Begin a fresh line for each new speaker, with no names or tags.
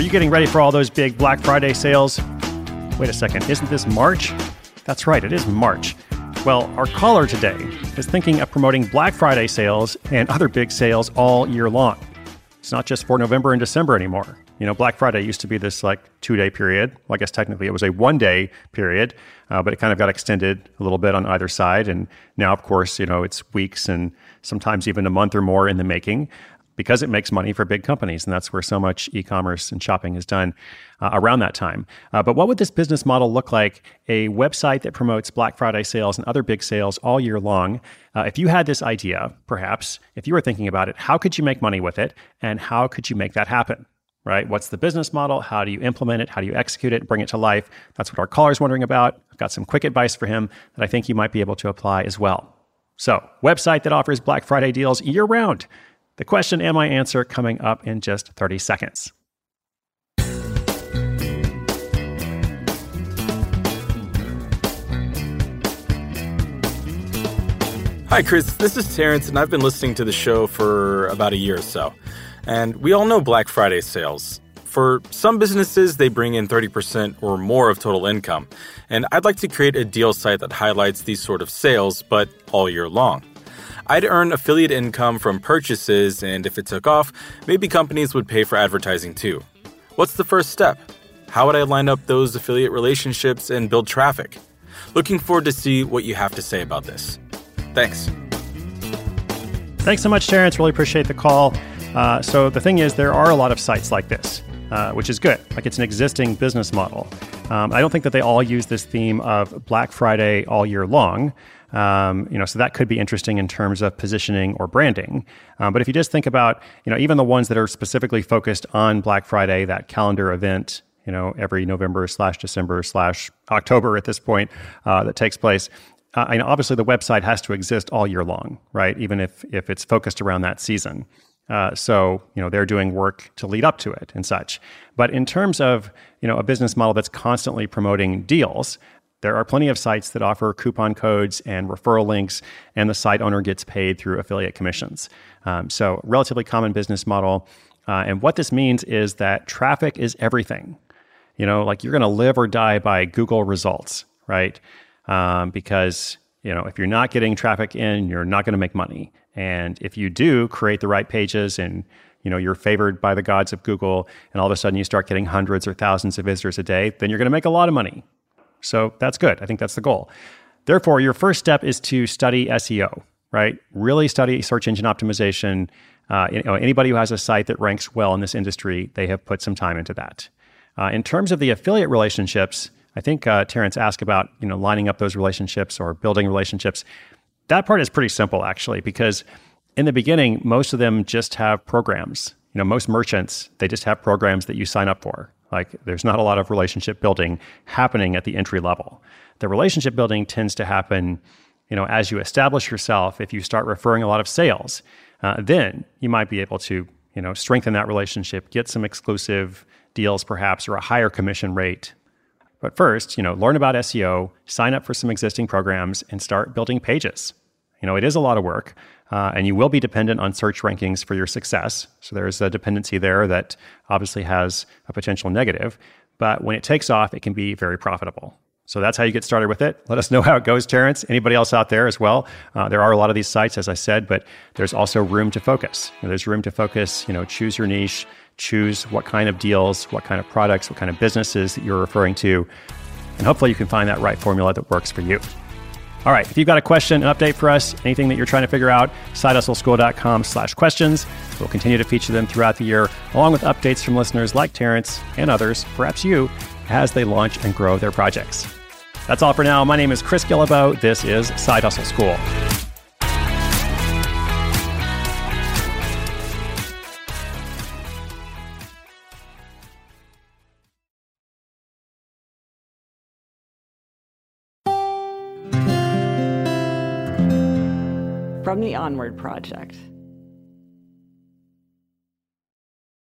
you getting ready for all those big Black Friday sales? Wait a second, isn't this March? That's right, it is March. Well, our caller today is thinking of promoting Black Friday sales and other big sales all year long. It's not just for November and December anymore. You know, Black Friday used to be this 2-day period. Well, I guess technically it was a 1-day period, but it kind of got extended a little bit on either side. And now, of course, it's weeks and sometimes even a month or more in the making, because it makes money for big companies. And that's where so much e-commerce and shopping is done around that time. But what would this business model look like? A website that promotes Black Friday sales and other big sales all year long. If you had this idea, perhaps, if you were thinking about it, how could you make money with it? And how could you make that happen? Right? What's the business model? How do you implement it? How do you execute it, bring it to life? That's what our caller's wondering about. I've got some quick advice for him that I think you might be able to apply as well. So, website that offers Black Friday deals year-round. The question and my answer coming up in just 30 seconds.
Hi, Chris. This is Terrence, and I've been listening to the show for about a year or so. And we all know Black Friday sales. For some businesses, they bring in 30% or more of total income. And I'd like to create a deal site that highlights these sort of sales, but all year long. I'd earn affiliate income from purchases, and if it took off, maybe companies would pay for advertising too. What's the first step? How would I line up those affiliate relationships and build traffic? Looking forward to see what you have to say about this. Thanks.
Thanks so much, Terrence. Really appreciate the call. So the thing is, there are a lot of sites like this, which is good. It's an existing business model. I don't think that they all use this theme of Black Friday all year long. So that could be interesting in terms of positioning or branding. But if you just think about, even the ones that are specifically focused on Black Friday, that calendar event, every November/December/October at this point that takes place. Obviously, the website has to exist all year long, right? Even if it's focused around that season. So they're doing work to lead up to it and such. But in terms of, a business model that's constantly promoting deals, there are plenty of sites that offer coupon codes and referral links, and the site owner gets paid through affiliate commissions. So relatively common business model. And what this means is that traffic is everything. You're going to live or die by Google results, right? Because, if you're not getting traffic in, you're not going to make money. And if you do create the right pages and, you're favored by the gods of Google, and all of a sudden you start getting hundreds or thousands of visitors a day, then you're going to make a lot of money. So that's good. I think that's the goal. Therefore, your first step is to study SEO, right? Really study search engine optimization. Anybody who has a site that ranks well in this industry, they have put some time into that. In terms of the affiliate relationships, I think Terrence asked about, lining up those relationships or building relationships. That part is pretty simple, actually, because in the beginning, most of them just have programs. Most merchants, they just have programs that you sign up for. There's not a lot of relationship building happening at the entry level. The relationship building tends to happen, as you establish yourself. If you start referring a lot of sales, then you might be able to, strengthen that relationship, get some exclusive deals perhaps, or a higher commission rate. But first, learn about SEO, sign up for some existing programs, and start building pages. It is a lot of work, and you will be dependent on search rankings for your success. So there's a dependency there that obviously has a potential negative. But when it takes off, it can be very profitable. So that's how you get started with it. Let us know how it goes, Terrence. Anybody else out there as well? There are a lot of these sites, as I said, but there's also room to focus. There's room to focus, choose your niche, choose what kind of deals, what kind of products, what kind of businesses that you're referring to. And hopefully you can find that right formula that works for you. All right, if you've got a question, an update for us, anything that you're trying to figure out, sidehustleschool.com/questions. We'll continue to feature them throughout the year, along with updates from listeners like Terrence and others, perhaps you, as they launch and grow their projects. That's all for now. My name is Chris Guillebeau. This is Side Hustle School.
From the Onward Project.